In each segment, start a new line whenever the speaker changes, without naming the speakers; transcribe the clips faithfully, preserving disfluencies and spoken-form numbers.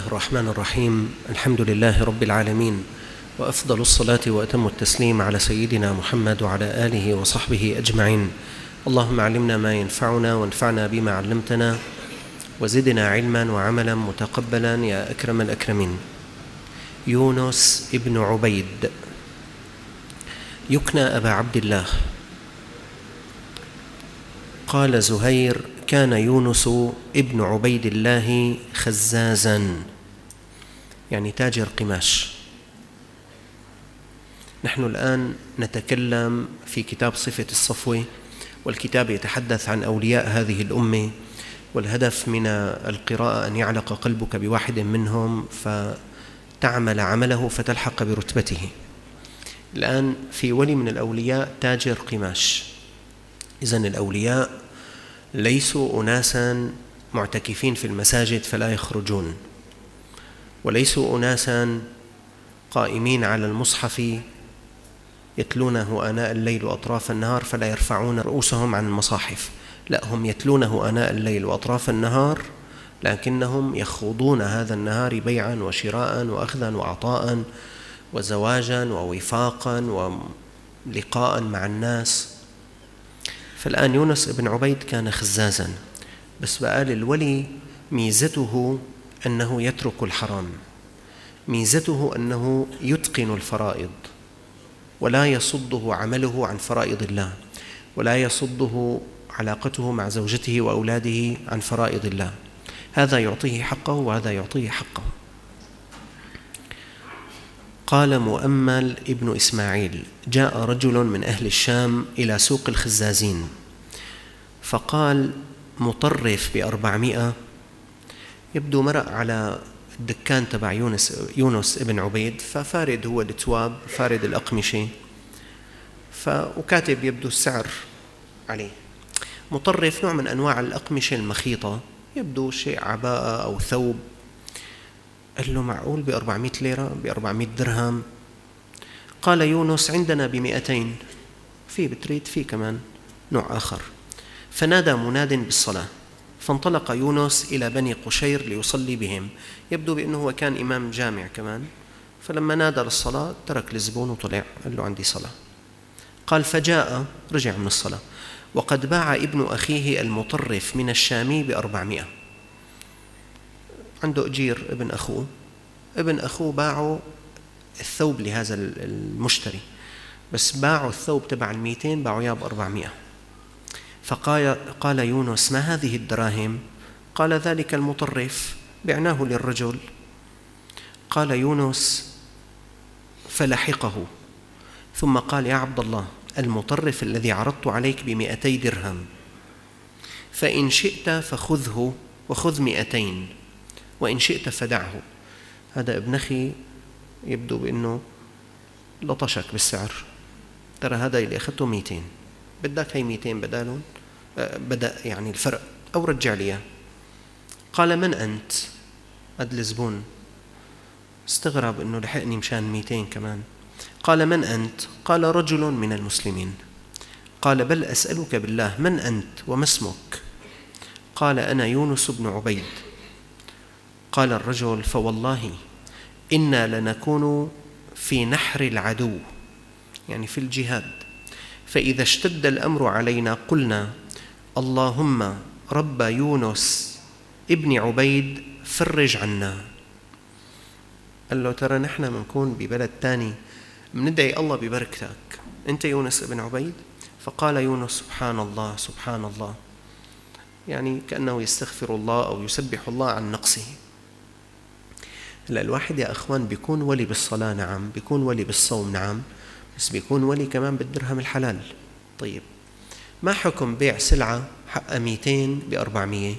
الرحمن الرحيم. الحمد لله رب العالمين، وأفضل الصلاة وأتم التسليم على سيدنا محمد وعلى آله وصحبه أجمعين. اللهم علمنا ما ينفعنا وانفعنا بما علمتنا وزدنا علما وعملا متقبلا يا أكرم الأكرمين. يونس ابن عبيد يكنى أبا عبد الله. قال زهير: كان يونس ابن عبيد الله خزازا، يعني تاجر قماش. نحن الآن نتكلم في كتاب صفة الصفوة، والكتاب يتحدث عن أولياء هذه الأمة، والهدف من القراءة أن يعلق قلبك بواحد منهم فتعمل عمله فتلحق برتبته. الآن في ولي من الأولياء تاجر قماش. إذن الأولياء ليسوا أناسا معتكفين في المساجد فلا يخرجون، وليسوا أناسا قائمين على المصحف يتلونه آناء الليل وأطراف النهار فلا يرفعون رؤوسهم عن المصاحف، لا، هم يتلونه آناء الليل وأطراف النهار، لكنهم يخوضون هذا النهار بيعا وشراء وأخذا وعطاء وزواجا ووفاقا ولقاء مع الناس. فالآن يونس بن عبيد كان خزازا، بس بقال الولي ميزته أنه يترك الحرام، ميزته أنه يتقن الفرائض ولا يصده عمله عن فرائض الله، ولا يصده علاقته مع زوجته وأولاده عن فرائض الله. هذا يعطيه حقه وهذا يعطيه حقه. قال مؤمل ابن إسماعيل: جاء رجل من أهل الشام إلى سوق الخزازين فقال: مطرف بأربعمائة. يبدو مرق على الدكان تبع يونس, يونس ابن عبيد، ففارد هو التواب، فارد الأقمشة، وكاتب يبدو السعر عليه. مطرف نوع من أنواع الأقمشة المخيطة، يبدو شيء عباءة أو ثوب. قال له: معقول بأربعمائة ليرة، بأربعمائة درهم؟ قال يونس: عندنا بمئتين، في بتريد في كمان نوع آخر. فنادى مناد بالصلاة، فانطلق يونس إلى بني قشير ليصلي بهم. يبدو بأنه هو كان إمام جامع كمان، فلما نادى للصلاة ترك الزبون وطلع، قال له: عندي صلاة. قال: فجاء، رجع من الصلاة، وقد باع ابن أخيه المطرف من الشامي بأربعمائة. عنده أجير ابن أخوه، ابن أخوه باعوا الثوب لهذا المشتري، بس باعوا الثوب تبع المئتين، باعوا إياه بأربعمائة. فقال قال يونس: ما هذه الدراهم؟ قال: ذلك المطرف بعناه للرجل. قال يونس: فلحقه، ثم قال: يا عبد الله، المطرف الذي عرضت عليك بمئتي درهم، فإن شئت فخذه وخذ مئتين، وإن شئت فدعه. هذا ابن أخي يبدو بأنه لطشك بالسعر، ترى هذا اللي أخذته مئتين، بدك هاي مئتين بدالون، بدأ يعني الفرق، أو رجع لي. قال: من أنت؟ هذا الزبون استغرب أنه لحقني مشان مئتين كمان. قال: من أنت؟ قال: رجل من المسلمين. قال: بل أسألك بالله، من أنت وما اسمك؟ قال: أنا يونس بن عبيد. قال الرجل: فوالله إنا لنكون في نحر العدو، يعني في الجهاد، فإذا اشتد الأمر علينا قلنا: اللهم رب يونس ابن عبيد فرج عنا. قال له: ترى نحن منكون ببلد تاني مندعي الله ببركتك، أنت يونس ابن عبيد؟ فقال يونس: سبحان الله سبحان الله، يعني كأنه يستغفر الله أو يسبح الله عن نقصه. هلا الواحد يا أخوان بيكون ولي بالصلاة، نعم، بيكون ولي بالصوم، نعم، بس بيكون ولي كمان بالدرهم الحلال. طيب، ما حكم بيع سلعة حقها مئتين بأربعمائة؟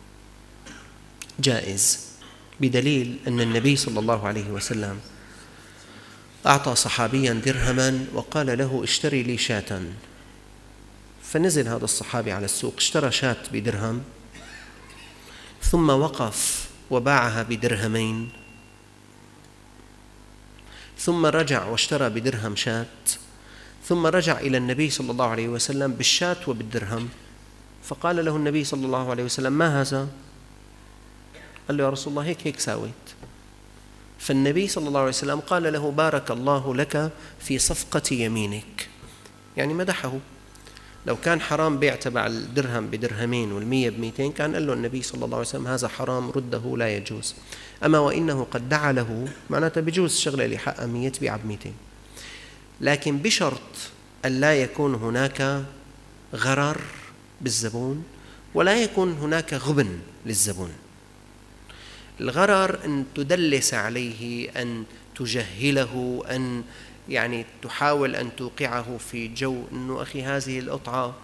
جائز، بدليل أن النبي صلى الله عليه وسلم أعطى صحابيا درهما وقال له: اشتري لي شاة. فنزل هذا الصحابي على السوق، اشترى شاة بدرهم، ثم وقف وباعها بدرهمين، ثم رجع واشترى بدرهم شاة، ثم رجع إلى النبي صلى الله عليه وسلم بالشاة وبالدرهم، فقال له النبي صلى الله عليه وسلم: ما هذا؟ قال له يا رسول الله هيك هيك ساويت. فالنبي صلى الله عليه وسلم قال له بارك الله لك في صفقة يمينك، يعني مدحه. لو كان حرام بيع تبع الدرهم بدرهمين والمية بميتين كان قال له النبي صلى الله عليه وسلم هذا حرام رده لا يجوز. أما وإنه قد دعا له معناته بجوز شغلة اللي حقها مية تبيع بميتين، لكن بشرط أن لا يكون هناك غرر بالزبون ولا يكون هناك غبن للزبون. الغرر أن تدلس عليه، أن تجهله، أن يعني تحاول أن توقعه في جو أنه أخي هذه القطعة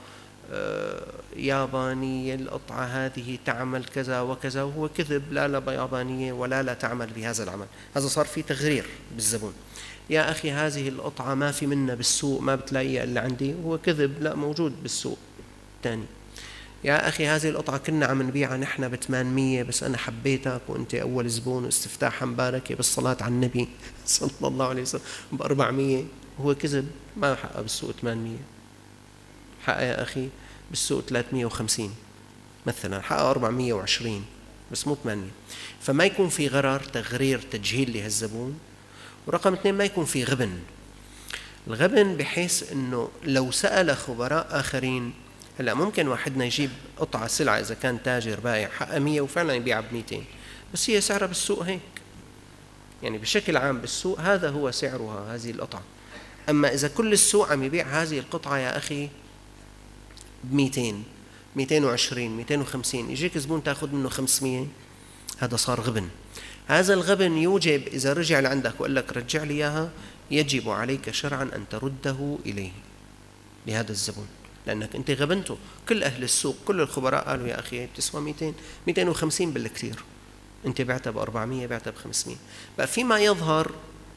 يابانية، القطعة هذه تعمل كذا وكذا، وهو كذب، لا لا يابانية ولا لا تعمل بهذا العمل. هذا صار في تغرير بالزبون. يا أخي هذه القطعة ما في منها بالسوق، ما بتلاقيها إلا عندي، وهو كذب، لا موجود بالسوق تاني. يا أخي هذه القطعة كنا عم نبيعها نحن بثمانمية بس أنا حبيتك وأنت أول زبون واستفتاحا مباركة بالصلاة على النبي صلى الله عليه وسلم بأربعمية، وهو كذب، ما حقها بالسوق ثمانمية، حقها يا أخي بالسوق ثلاثمية وخمسين مثلا، حقها أربعمية وعشرين بس مو ثمانمية. فما يكون في غرر، تغرير، تجهيل لهالزبون. ورقم اثنين ما يكون في غبن. الغبن بحيث أنه لو سأل خبراء آخرين، هلا ممكن واحدنا يجيب قطعة سلعة إذا كان تاجر بائع حقها مية وفعلا يبيعها بميتين، بس هي سعرها بالسوق هيك، يعني بشكل عام بالسوق هذا هو سعرها هذه القطعة. أما إذا كل السوق عم يبيع هذه القطعة يا أخي بميتين، ميتين وعشرين، ميتين وخمسين، يجيك زبون تأخذ منه خمسمية، هذا صار غبن. هذا الغبن يوجب إذا رجع لعندك وقال لك رجع لي إياها، يجب عليك شرعا أن ترده إليه لهذا الزبون، لأنك أنت غبنته. كل أهل السوق كل الخبراء قالوا يا أخي بتسوى ميتين، ميتين وخمسين بالكثير، أنت بعتها بأربعمية، بعتها بخمسمية. بقى فيما يظهر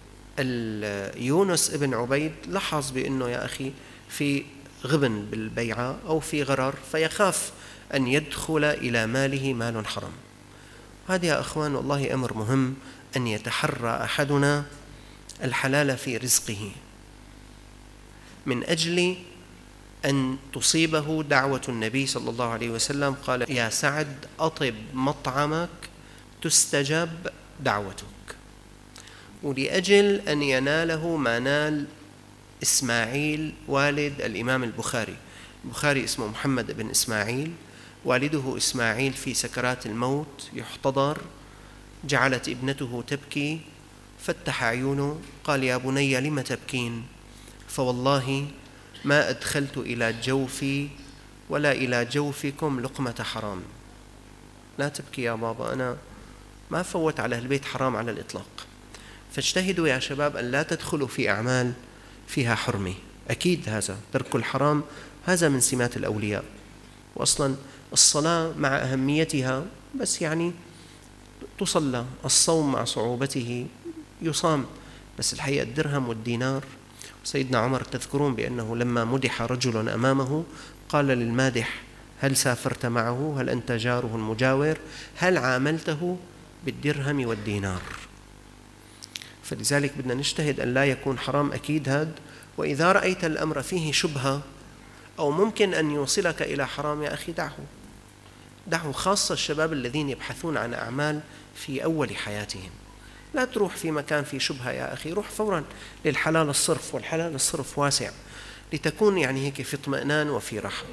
يونس ابن عبيد لاحظ بأنه يا أخي في غبن بالبيعة أو في غرر، فيخاف أن يدخل إلى ماله مال حرام. هذا يا أخوان والله أمر مهم، أن يتحرى أحدنا الحلال في رزقه من أجل أن تصيبه دعوة النبي صلى الله عليه وسلم. قال يا سعد أطب مطعمك تستجاب دعوتك. ولأجل أن يناله ما نال إسماعيل والد الإمام البخاري. البخاري اسمه محمد بن إسماعيل، والده إسماعيل في سكرات الموت يحتضر، جعلت ابنته تبكي، فتح عيونه قال يا بني لم تبكين؟ فوالله ما أدخلت إلى جوفي ولا إلى جوفكم لقمة حرام. لا تبكي يا بابا، أنا ما فوت على البيت حرام على الإطلاق. فاجتهدوا يا شباب أن لا تدخلوا في أعمال فيها حرمة. أكيد هذا ترك الحرام هذا من سمات الأولياء، وأصلا الصلاة مع أهميتها بس يعني تصلى، الصوم مع صعوبته يصام، بس الحقيقة الدرهم والدينار. سيدنا عمر تذكرون بأنه لما مدح رجل أمامه قال للمادح هل سافرت معه؟ هل أنت جاره المجاور؟ هل عاملته بالدرهم والدينار؟ فلذلك بدنا نجتهد أن لا يكون حرام أكيد هذا. وإذا رأيت الأمر فيه شبهة أو ممكن أن يوصلك إلى حرام يا أخي دعه دعه، خاصة الشباب الذين يبحثون عن أعمال في أول حياتهم. لا تروح في مكان فيه شبهة يا أخي، روح فورا للحلال الصرف، والحلال الصرف واسع، لتكون يعني هيك في اطمئنان وفي راحة.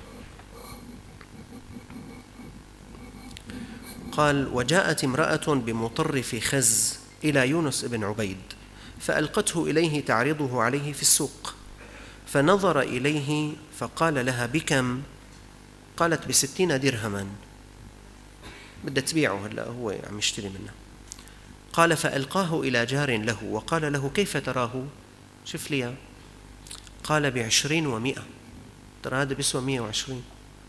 قال وجاءت امرأة بمطرف خز إلى يونس بن عبيد فألقته إليه تعرضه عليه في السوق، فنظر إليه فقال لها بكم؟ قالت بستين درهما، بدها تبيعه هلا هو عم يشتري منه. قال فألقاه إلى جار له وقال له كيف تراه؟ شوف لي. قال بعشرين ومئة، ترى هذا بيسوى مئة وعشرين.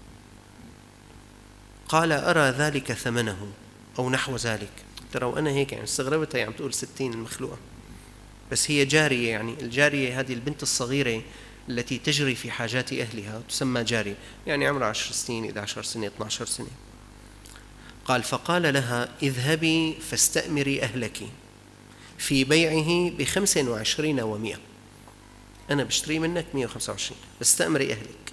قال أرى ذلك ثمنه أو نحو ذلك. ترى وأنا هيك يعني استغربتها، يعني تقول ستين المخلوقة، بس هي جارية، يعني الجارية هذه البنت الصغيرة التي تجري في حاجات أهلها تسمى جارية، يعني عمرها عشر سنين، إحدى عشرة سنة، اثنتي عشرة سنة. قال فقال لها اذهبي فاستأمري أهلك في بيعه بخمس وعشرين ومئة، أنا بشتري منك مئة وخمسة وعشرين، فاستأمري أهلك.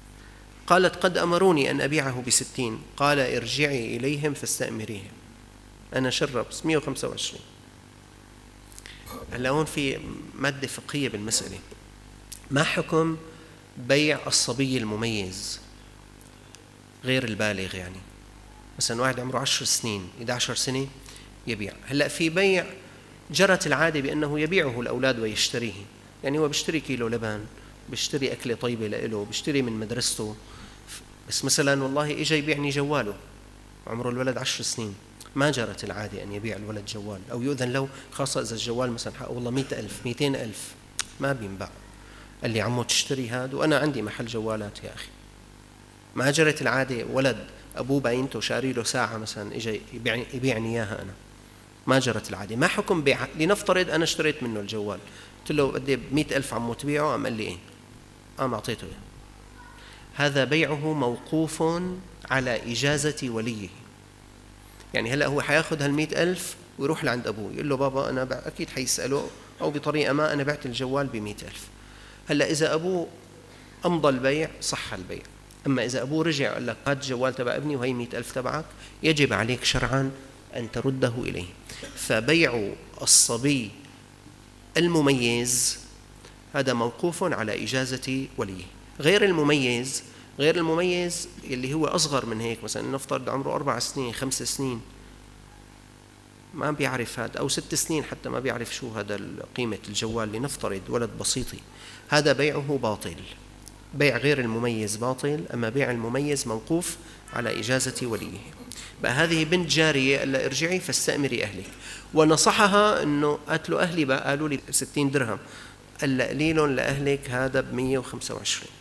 قالت قد أمروني أن أبيعه بستين. قال ارجعي إليهم فاستأمريهم. أنا شرب بس مئة وخمسة وعشرين. هلا هون في مادة فقهية بالمسألة. ما حكم بيع الصبي المميز غير البالغ؟ يعني مثلا واحد عمره عشر سنين إحدى عشرة سنة يبيع. هلا في بيع جرت العادة بأنه يبيعه الأولاد ويشتريه، يعني هو بيشتري كيلو لبن، بيشتري أكلة طيبة لإله، بيشتري من مدرسته. بس مثلا والله إجا يبيعني جواله، عمره الولد عشر سنين، ما جرت العادة أن يبيع الولد جوال أو يؤذن له، خاصة إذا الجوال مثلا حقه والله مئة ألف مئتين ألف ما بينباع. قال لي عمو تشتري هاد وأنا عندي محل جوالات يا أخي. ما جرت العادة ولد أبوه باينته شاري له ساعة مثلا إجا يبيعني, يبيعني إياها أنا، ما جرت العادة. ما حكم بيع؟ لنفترض أنا اشتريت منه الجوال، قلت له بدي بمئة ألف عمو تبيعه، قام قال لي إيه، قام أعطيته إياه. هذا بيعه موقوف على إجازة وليه. يعني هلأ هو حياخد هالمئة ألف ويروح لعند أبوه يقول له بابا أنا أكيد حيسأله أو بطريقة ما أنا بعت الجوال بمئة ألف. هلأ إذا أبوه أمضى البيع صح البيع، أما إذا أبوه رجع قال لك هات الجوال تبع ابني وهي مئة ألف تبعك، يجب عليك شرعا أن ترده إليه. فبيع الصبي المميز هذا موقوف على إجازة وليه. غير المميز، غير المميز اللي هو أصغر من هيك، مثلا نفترض عمره أربع سنين خمس سنين ما بيعرف هذا، أو ست سنين حتى ما بيعرف شو هذا قيمة الجوال، لنفترض ولد بسيطي، هذا بيعه باطل. بيع غير المميز باطل، أما بيع المميز موقوف على إجازة وليه. بقى هذه بنت جارية قال لها ارجعي فاستأمري أهلك، ونصحها أنه قالت له أهلي بقى قالوا لي ستين درهم، قال لها قليل لأهلك هذا بمية وخمسة وعشرين.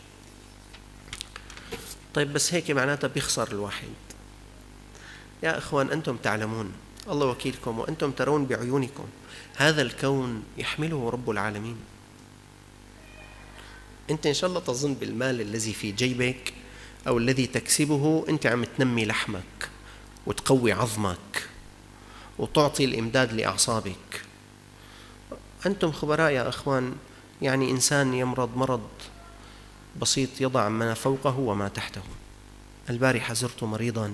طيب بس هيك معناتها بيخسر الواحد. يا إخوان أنتم تعلمون، الله وكيلكم، وأنتم ترون بعيونكم هذا الكون يحمله رب العالمين. أنت إن شاء الله تظن بالمال الذي في جيبك أو الذي تكسبه أنت عم تنمي لحمك وتقوي عظمك وتعطي الإمداد لأعصابك. أنتم خبراء يا أخوان. يعني إنسان يمرض مرض بسيط يضع ما فوقه وما تحته. البارحة زرت مريضا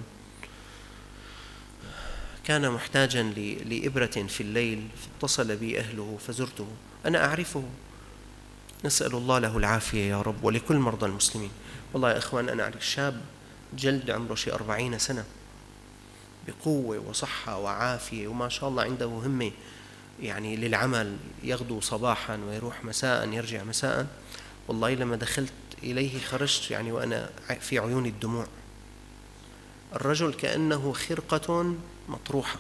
كان محتاجا لإبرة في الليل، فاتصل بي أهله فزرته، أنا أعرفه، نسأل الله له العافية يا رب ولكل مرضى المسلمين. والله يا إخوان أنا أعرف شاب جلد عمره شيء أربعين سنة بقوة وصحة وعافية وما شاء الله عنده همة يعني للعمل، يغدو صباحا ويروح مساء يرجع مساء. والله لما دخلت إليه خرجت يعني وأنا في عيوني الدموع. الرجل كأنه خرقة مطروحة.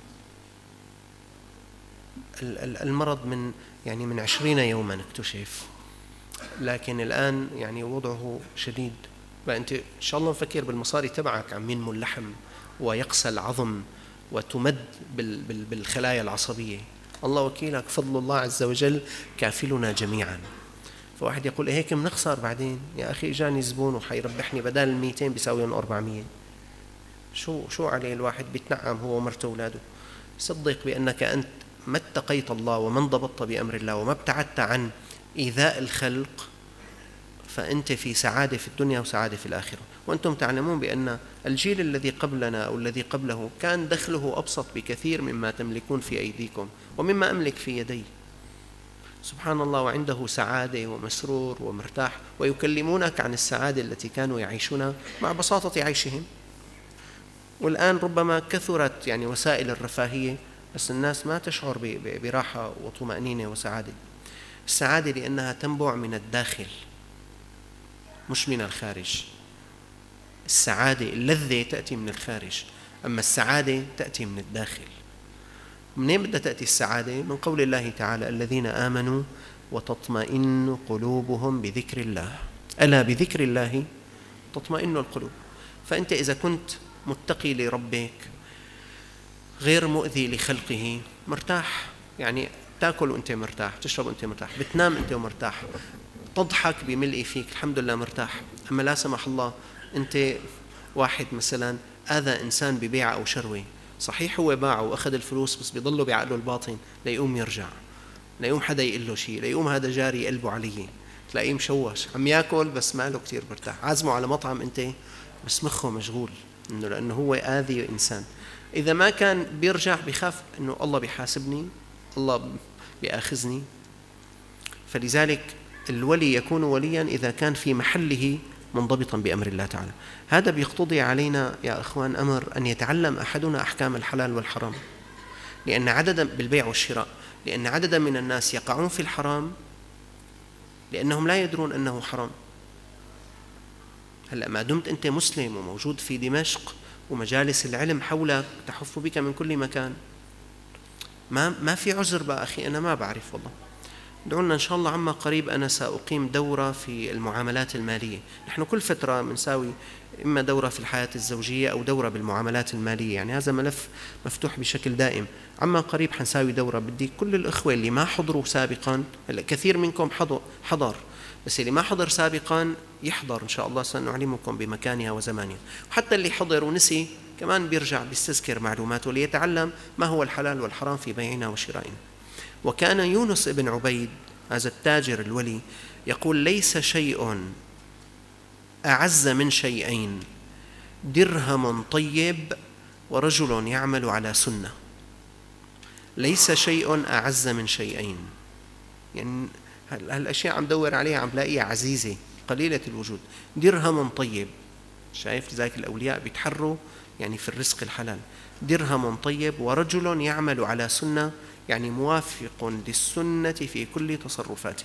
المرض من يعني من عشرين يوما اكتشف، لكن الآن يعني وضعه شديد. بقى أنت إن شاء الله مفكر بالمصاري تبعك عم ينمو اللحم ويقسى العظم وتمد بالخلايا العصبية. الله وكيلك فضل الله عز وجل كافلنا جميعا. فواحد يقول هيك منخسر بعدين، يا أخي إجاني زبون وحيربحني بدال الميتين بيساويهم أربعمية، شو شو عليه الواحد بيتنعم هو ومرته وأولاده. صدق بأنك أنت ما اتقيت الله وما انضبطت بأمر الله وما ابتعدت عن إيذاء الخلق، فأنت في سعادة في الدنيا وسعادة في الآخرة. وأنتم تعلمون بأن الجيل الذي قبلنا أو الذي قبله كان دخله أبسط بكثير مما تملكون في أيديكم ومما أملك في يدي. سبحان الله، وعنده سعادة ومسرور ومرتاح، ويكلمونك عن السعادة التي كانوا يعيشونها مع بساطة عيشهم. والآن ربما كثرت يعني وسائل الرفاهية، بس الناس ما تشعر براحة وطمأنينة وسعادة. السعادة لأنها تنبع من الداخل مش من الخارج. السعادة اللذة تأتي من الخارج، أما السعادة تأتي من الداخل. منين بدها تأتي السعادة؟ من قول الله تعالى الذين آمنوا وتطمئن قلوبهم بذكر الله، ألا بذكر الله تطمئن القلوب. فأنت إذا كنت متقي لربك غير مؤذي لخلقه مرتاح، يعني تأكل وأنت مرتاح، تشرب وأنت مرتاح، بتنام أنت ومرتاح، تضحك بملء فيك الحمد لله مرتاح. أما لا سمح الله أنت واحد مثلا آذى إنسان ببيع أو شروي، صحيح هو باعه وأخذ الفلوس بس بيضله بعقله الباطن ليقوم يرجع، ليقوم حدا يقول له شيء، ليقوم هذا جاري قلبه عليه، تلاقيه مشوش عم يأكل بس ما له كتير مرتاح، عازمه على مطعم أنت بس مخه مشغول إنه لأنه هو آذي إنسان. إذا ما كان بيرجع بيخاف أنه الله بيحاسبني، الله بيأخذني. فلذلك الولي يكون وليا إذا كان في محله منضبطا بأمر الله تعالى. هذا بيقتضي علينا يا أخوان أمر أن يتعلم أحدنا أحكام الحلال والحرام، لأن عددا بالبيع والشراء، لأن عددا من الناس يقعون في الحرام لأنهم لا يدرون أنه حرام. هلأ ما دمت أنت مسلم وموجود في دمشق ومجالس العلم حولك تحف بك من كل مكان، ما ما في عذر بقى أخي أنا ما بعرف والله. دعونا إن شاء الله عما قريب أنا سأقيم دورة في المعاملات المالية. نحن كل فترة بنساوي إما دورة في الحياة الزوجية أو دورة بالمعاملات المالية، يعني هذا ملف مفتوح بشكل دائم. عما قريب حنساوي دورة، بدي كل الأخوة اللي ما حضروا سابقا، هلا كثير منكم حضر حضر بس اللي ما حضر سابقا يحضر إن شاء الله، سنعلمكم بمكانها وزمانها. وحتى اللي حضر ونسي كمان بيرجع بيستذكر معلوماته ليتعلم ما هو الحلال والحرام في بيعنا وشرائنا. وكان يونس بن عبيد هذا التاجر الولي يقول: ليس شيء أعز من شيئين، درهم طيب ورجل يعمل على سنة. ليس شيء أعز من شيئين، يعني هالأشياء عم دور عليها عم لاقيها عزيزة قليلة الوجود. درهم طيب، شايف لذلك الأولياء بيتحروا يعني في الرزق الحلال. درهم طيب ورجل يعمل على سنة، يعني موافق للسنة في كل تصرفاته.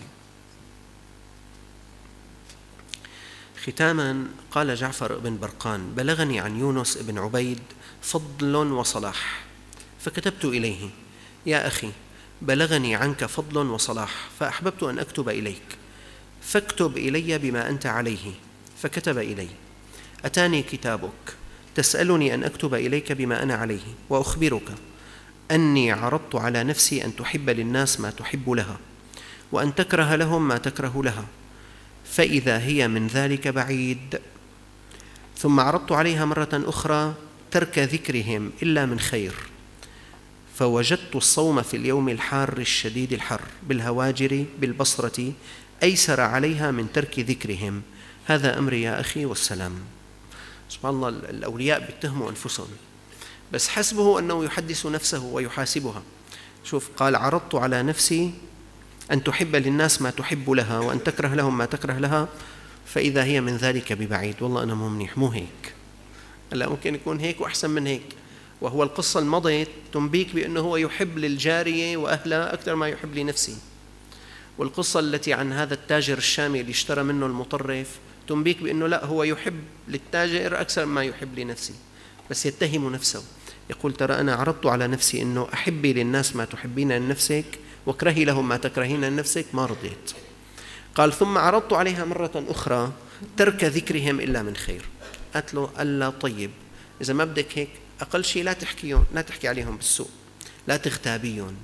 ختاما قال جعفر بن برقان: بلغني عن يونس بن عبيد فضل وصلاح فكتبت إليه: يا أخي بلغني عنك فضل وصلاح فأحببت أن أكتب إليك، فاكتب إلي بما أنت عليه. فكتب إلي: أتاني كتابك تسألني أن أكتب إليك بما أنا عليه، وأخبرك أني عرضت على نفسي أن تحب للناس ما تحب لها، وأن تكره لهم ما تكره لها، فإذا هي من ذلك بعيد. ثم عرضت عليها مرة أخرى ترك ذكرهم إلا من خير، فوجدت الصوم في اليوم الحار الشديد الحر بالهواجر بالبصرة أيسر عليها من ترك ذكرهم. هذا أمري يا أخي والسلام. سبحان الله، الأولياء بيتهموا أنفسهم، بس حسبه أنه يحدث نفسه ويحاسبها. شوف، قال: عرضت على نفسي أن تحب للناس ما تحب لها، وأن تكره لهم ما تكره لها، فإذا هي من ذلك ببعيد. والله أنا مو منيح، مو هيك. هلا ممكن يكون هيك وأحسن من هيك. وهو القصة المضيت تنبيك بأنه هو يحب للجارية وأهلها أكثر ما يحب لنفسه. والقصة التي عن هذا التاجر الشامي اللي اشترى منه المطرف تنبيك بأنه لا، هو يحب للتاجر أكثر ما يحب لنفسه، بس يتهم نفسه. يقول: ترى أنا عرضت على نفسي أنه أحبي للناس ما تحبين لنفسك واكرهي لهم ما تكرهين لنفسك، ما رضيت. قال: ثم عرضت عليها مرة أخرى ترك ذكرهم إلا من خير. قالت له: ألا طيب، إذا ما بدك هيك أقل شيء لا تحكيهم، لا تحكي عليهم بالسوء، لا تغتابيهم.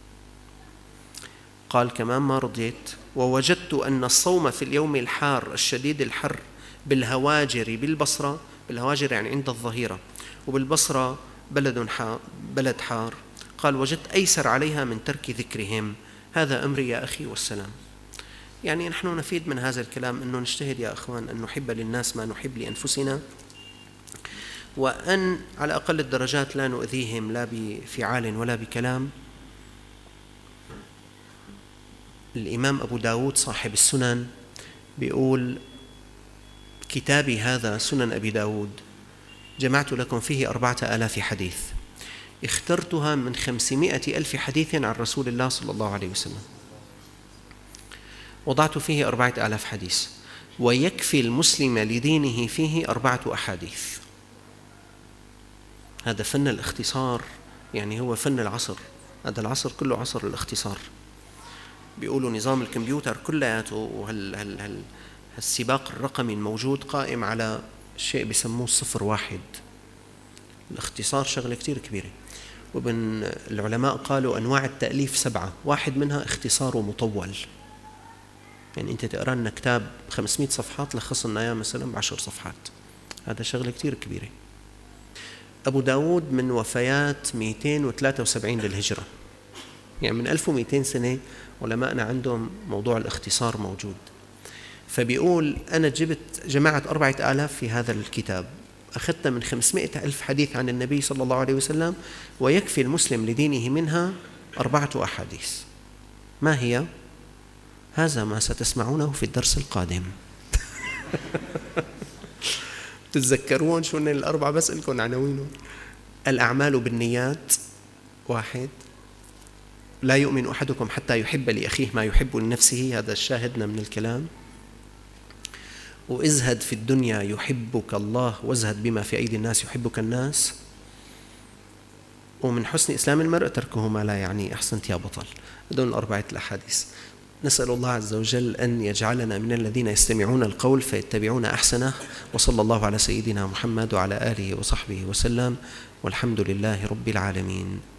قال: كمان ما رضيت. ووجدت أن الصوم في اليوم الحار الشديد الحر بالهواجر بالبصرة، بالهواجر يعني عند الظهيرة، وبالبصرة بلد حار بلد حار، قال: وجدت أيسر عليها من ترك ذكرهم. هذا أمري يا أخي والسلام. يعني نحن نفيد من هذا الكلام أنه نجتهد يا أخوان أن نحب للناس ما نحب لأنفسنا، وأن على أقل الدرجات لا نؤذيهم لا بفعال ولا بكلام. الإمام أبو داود صاحب السنن بيقول: كتابي هذا سنن أبي داود جمعت لكم فيه أربعة آلاف حديث، اخترتها من خمسمائة ألف حديث عن رسول الله صلى الله عليه وسلم، وضعت فيه أربعة آلاف حديث، ويكفي المسلم لدينه فيه أربعة أحاديث. هذا فن الاختصار، يعني هو فن العصر. هذا العصر كله عصر الاختصار. بيقولوا نظام الكمبيوتر كلياته وهالسباق الرقمي الموجود قائم على شيء بيسموه الصفر واحد. الاختصار شغلة كتير كبيرة. وبن العلماء قالوا أنواع التأليف سبعة، واحد منها اختصار مطول، يعني أنت تقرأ لنا كتاب خمسمائة صفحات لخص لنا إياه مثلا بعشر صفحات. هذا شغلة كتير كبيرة. أبو داود من وفيات مئتين وثلاثة وسبعين للهجرة، يعني من ألف ومئتين سنة علماءنا عندهم موضوع الاختصار موجود. فبيقول: أنا جبت جمعت أربعة آلاف في هذا الكتاب، أخذت من خمسمائة ألف حديث عن النبي صلى الله عليه وسلم، ويكفي المسلم لدينه منها أربعة أحاديث. ما هي؟ هذا ما ستسمعونه في الدرس القادم. تتذكرون شو هن الأربعة؟ بس لكم عناوينهم. الأعمال بالنيات، واحد. لا يؤمن أحدكم حتى يحب لأخيه ما يحب لنفسه، هذا شاهدنا من الكلام. وازهد في الدنيا يحبك الله، وازهد بما في أيدي الناس يحبك الناس. ومن حسن إسلام المرء تركه ما لا يعني. أحسنت يا بطل. هذول الأربعة الأحاديث. نسأل الله عز وجل أن يجعلنا من الذين يستمعون القول فيتبعون أحسنه. وصلى الله على سيدنا محمد وعلى آله وصحبه وسلم، والحمد لله رب العالمين.